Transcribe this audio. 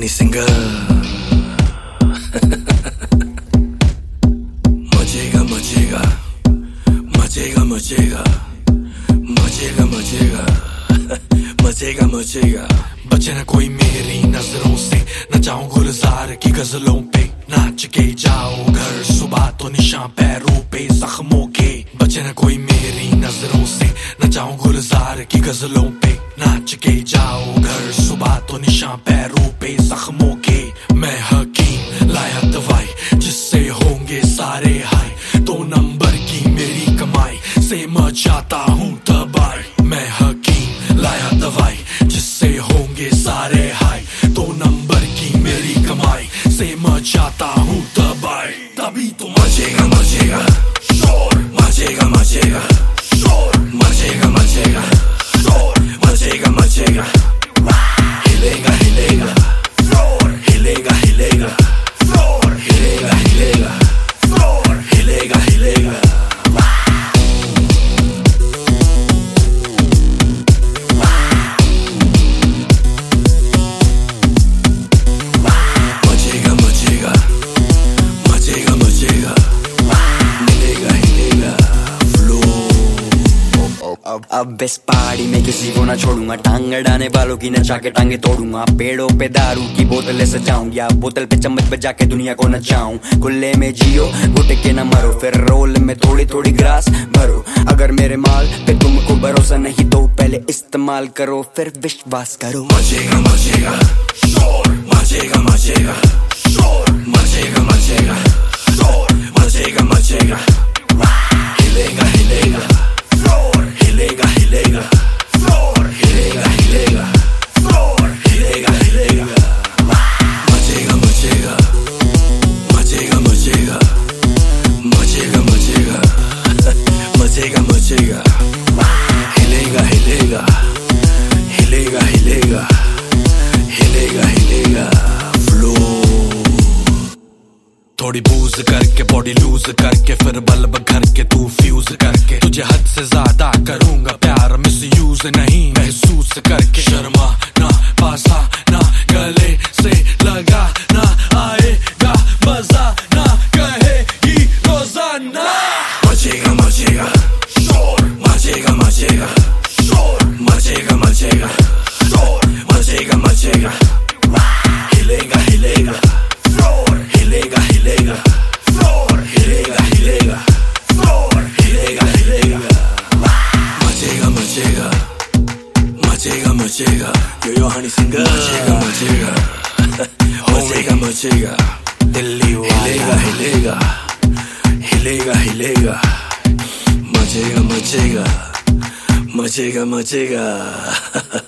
हनी सिंगर मचेगा मचेगा मचेगा मचेगा मचेगा मचेगा मचेगा मचेगा। बचे न कोई मेरी नजरों से, न जाऊं गुलजार की गजलों पे, नाच के जाओ घर सुबह तो निशान पैरों पे जख्मों के। बचे न कोई मेरी नजरों से, न जाऊं गुलजार की गजलों पे, नाच के जाओ घर सुबह तो निशान पैरों पे जख्मों के। मैं हकीम लाया दवाई जिससे होंगे सारे हाय, 2 नंबर की मेरी कमाई से मचाता हूँ तबाही। मैं हकीम लाया दवाई जिससे होंगे सारे हाय, 2 नंबर की मेरी कमाई से मचाता हूँ तबाही। तभी तो मचेगा मचेगा शोर, मचेगा मचेगा शोर, मचेगा मचेगा शोर, मचेगा मचेगा। हिलेगा हिलेगा फ्लोर, हिलेगा हिलेगा फ्लोर, हिलेगा हिलेगा फ्लोर, हिलेगा हिलेगा। मचेगा मचेगा मचेगा मचेगा, हिलेगा हिलेगा फ्लोर। अब इस पहाड़ी में किसी को ना छोड़ूंगा, टांग अड़ाने वालों की नचा के टांगे तोड़ूंगा। पेड़ों पे दारू की बोतलें सजाऊंगा, बोतल पे चम्मच बजा के दुनिया को नचाऊं। खुले में जियो घुट के न मरो, फिर रोल में थोड़ी थोड़ी ग्रास भरो। अगर मेरे माल पे तुमको भरोसा नहीं तो पहले इस्तेमाल करो फिर विश्वास करो। मचेगा मचेगा शोर, मचेगा मचेगा शोर, मचेगा मचेगा शोर, मचेगा मचेगा। हिलेगा हिलेगा फ्लोर, हिलेगा हिलेगा फ्लोर, हिलेगा हिलेगा फ्लोर, हिलेगा हिलेगा। मचेगा मचेगा मचेगा मचेगा मचेगा मचेगा मचेगा मचेगा। हिलेगा हिलेगा हिलेगा हिलेगा हिलेगा हिलेगा फ्लोर। थोड़ी बूज करके बॉडी लूज करके, फिर बल्ब घर के तू फ्यूज करके, तुझे हद से ज्यादा करूंगा प्यार मिस यूज नहीं महसूस करके। शर्मा ना पासा ना गले से लगा ना, आएगा मजा ना कहेगी रोजाना। मचेगा मचेगा शोर, मचेगा मचेगा शोर, मचेगा मचेगा शोर, मचेगा मचेगा। हिलेगा हिलेगा फ्लोर, हिलेगा हिलेगा फ्लोर, हिलेगा हिलेगा फ्लोर, हिलेगा हिलेगा। मचेगा मचेगा मचेगा मचेगा, यो हनी सिंगर। मचेगा मचेगा मचेगा मचेगा, दिल्ली हिलेगा हिलेगा हिलेगा हिलेगा। मचेगा मचेगा मचेगा मचेगा